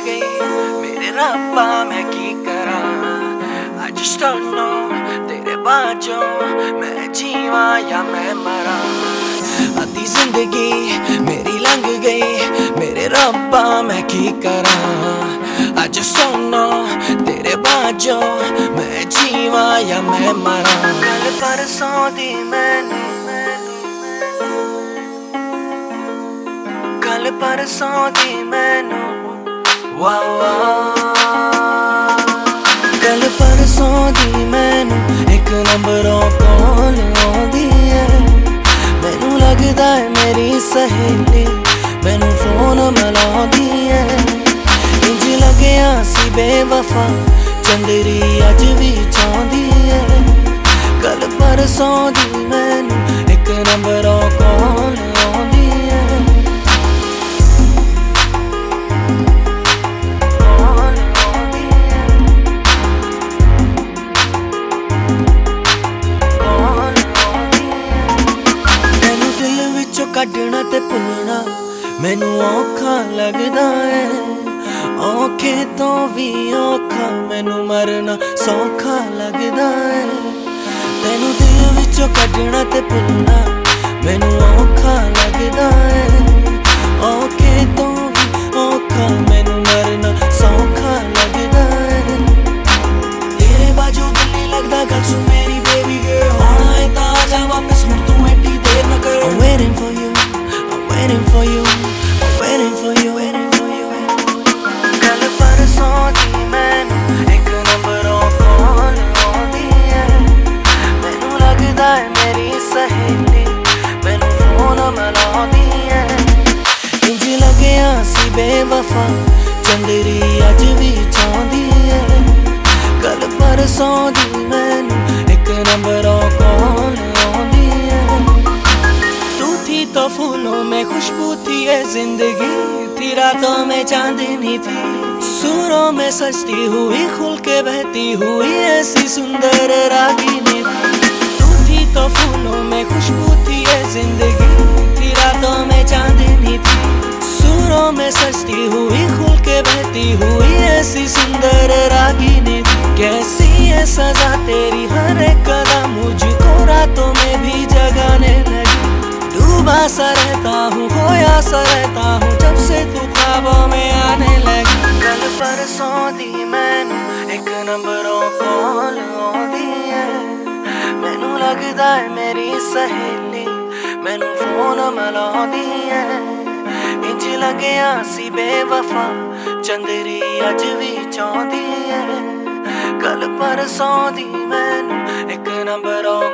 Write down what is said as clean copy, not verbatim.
गई मेरे रब्बा मैं की करा। I just don't know तेरे बाजों मैं जीवा या मैं मरा। आधी जिंदगी मेरी लंघ गई मेरे रब्बा मैं की करा। I just don't know तेरे बाजों मैं जीवा या मैं मरा। कल परसों दी मैनू कल परसों दी मैनू कल परसों दी मैनू एक नंबरों कॉल आउंदी है। मैनू लगदा है मेरी सहेली मैनू फोन मिलाउंदी है। इंज लग्या सी बेवफा चंदरी अज भी चाहती है। कल परसों दी मैनू एक नंबरों कॉल आउंदी है। कढ़ना ते भुलना मैनू औखा लगदा है। औखे तो भी औखा मैनू मरना सौखा लगदा है। तेनू दिल विचों कढ़ना ते भुलना मैनू औखा लगदा है। औखे तो भी औखा मैनू मरना सौखा लगदा है। तेरे बाजू दिल नहीं लगदा गल सुन मेरी बेबी गर्ल। आना है तां आ जा वापस हुण तू एडी देर ना कर। I'm waiting for you waiting for you, waiting for you, waiting for you। कल परसों दी मैनू एक नंबरों कॉल आउंदी है। मैनू लगदा है मेरी सहेली मैनू फोन मिलाउंदी है। इंज लग्या सी बेवफा चंदरी अज भी चाहती है। कल परसों दी मैनू एक नंबरों कॉल आउंदी है। तो फूलों में खुशबू थी ये जिंदगी थी। रातों में चांदनी थी सूरों में सजती हुई खुल के बहती हुई ऐसी सुंदर रागिनी तू थी। तो फूलों में खुशबू थी ये जिंदगी थी। रातों में चांदनी थी सूरों में सजती हुई खुल के बहती हुई ऐसी सुंदर रागिनी थी। कैसी है सजा तेरी हर एक कदम मुझको रातों में भी जगाने लगी। डूबा सा रहता हूँ खोया सा रहता हूँ जब से तू ख्वाबों में आने लगी। कल परसों दी मैनू एक नंबरों कॉल आउंदी है। मैनू लगदा है मेरी सहेली मैनू फोन मिलाउंदी है। इंज लग्या सी बेवफा चंदरी अज भी चाहती है। कल परसों दी मैनू एक नंबरों